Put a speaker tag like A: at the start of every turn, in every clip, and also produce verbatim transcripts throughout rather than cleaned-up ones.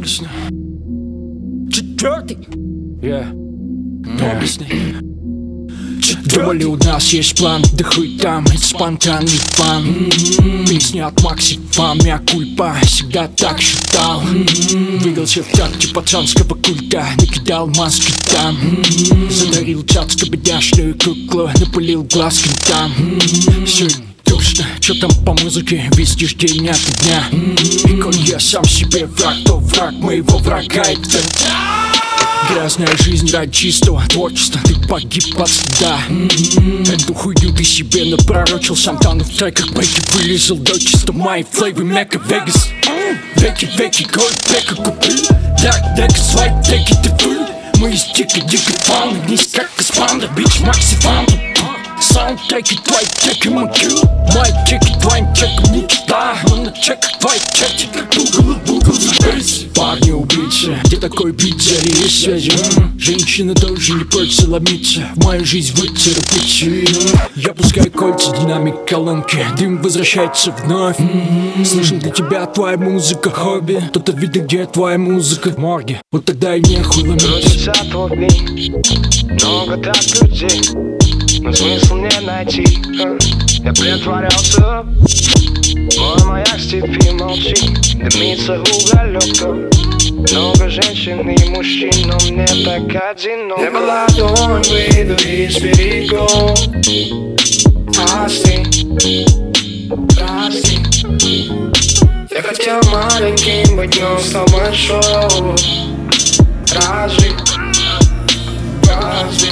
A: Доблестно. Четвертый. Я. Доблестный. Думали, у нас есть план, да хуй там, это спонтанный фан. mm-hmm. Песня от Макси Фан, мea кульпа, всегда так считал. mm-hmm. Двигался в такте пацанского культа, накидал маски там. mm-hmm. Задарил цацко-бедяшную куклу, напылил глазки там. mm-hmm. Все точно, чё там по музыке, видишь день ото дня. mm-hmm. И коль я сам себе враг, то враг моего врага это грязная жизнь ради чистого творчества. Ты погиб от стыда. mm-hmm. Эту хуйню ты себе напророчил. Сам тану в треках, бэки вылезал до чисто. Мои флейвы, Мека, Вегас. Веки, веки, голд, века купил. Дарк, дека, свайп, теки, ты фул. Мы из дико, дико фан. Вниз как Каспанда, бич, Макси Фан. Саундтреки, твои теки, макю. Мои теки, твоим чеком мечта. Но на чеках твои чеки, как Google, Google, Space. Парни убийцы, где такой бит зарили связи? Женщина тоже не прочь ломиться. В мою жизнь выцарапить. Я пускаю кольца, динамик колонки. Дым возвращается вновь. Слышим для тебя твоя музыка хобби. Кто-то видно, где твоя музыка в морге. Вот тогда и нехуй ломиться.
B: Крутится твой дни, много так людей, но смысл не найти. Я притворялся, мой маяк в степи молчи. Дымится уголек. Много женщин и мужчин, но мне так одиноко. Не была ладонь, выйду из берегов. Прости, прости. Я хотел маленьким быть, но стал большой. Разве, разве?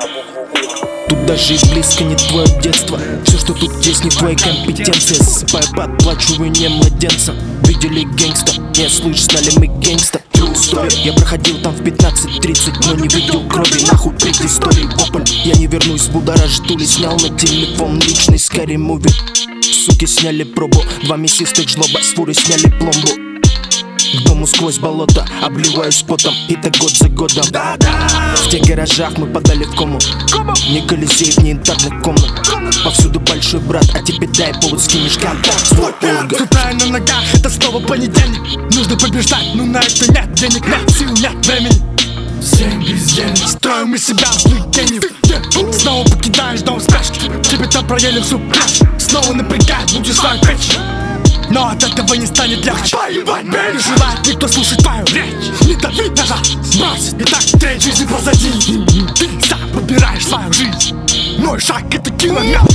C: Тут даже и близко не твое детство. Все, что тут есть, не твоя компетенция. Засыпая под плачивание младенца. Видели гэнгста? Не слышь, знали мы гэнгста. True story. Я проходил там в пятнадцать тридцать, но не видел крови. Нахуй предыстории, вопль. Я не вернусь, будоражит ули. Снял на телефон личный скорее муви. Суки сняли пробу, два мясистых жлоба с фуры сняли пломбу. К дому сквозь болото, обливаюсь потом, и так год за годом. В тех гаражах мы подали в кому. Ни колизеев, ни янтарных комнат. Повсюду большой брат, а тебе дай повод, скинешь контакт. Свой полга.
D: С утра на ногах, это снова понедельник. Нужно побеждать, но на это нет денег, нет сил, нет времени. Семь бездельник, строим из себя злых гениев. Снова покидаешь дом в спешке. Тебе там проели всю пляж. Снова напрягает, будешь свою печь. Но от этого не станет легче. Не желает никто слушать твою речь. Не дави ножа, сбрось. И так треть жизни позади. Ты сам выбираешь свою жизнь. Мой шаг это километр.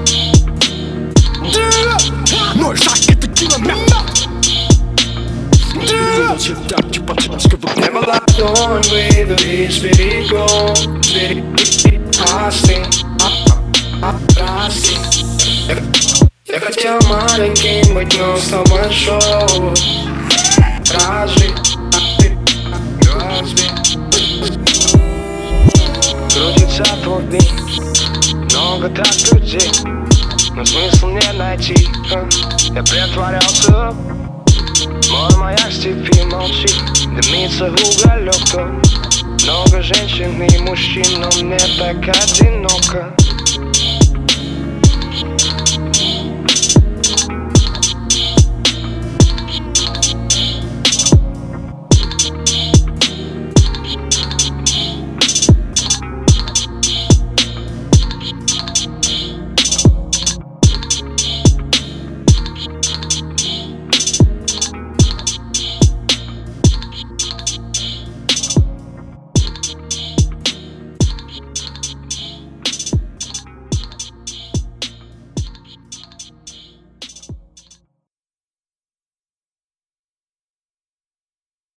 D: Мой шаг это километр.
B: Не была ладонь, выйду из берегов. Прости, прости. Я хотел маленьким быть, но стал большой. Разве, разве? Крутится твой дни, много так людей, но смысл не найти. Я притворялся, мой маяк в степи молчи. Дымится уголек. Много женщин и мужчин, но мне так одиноко.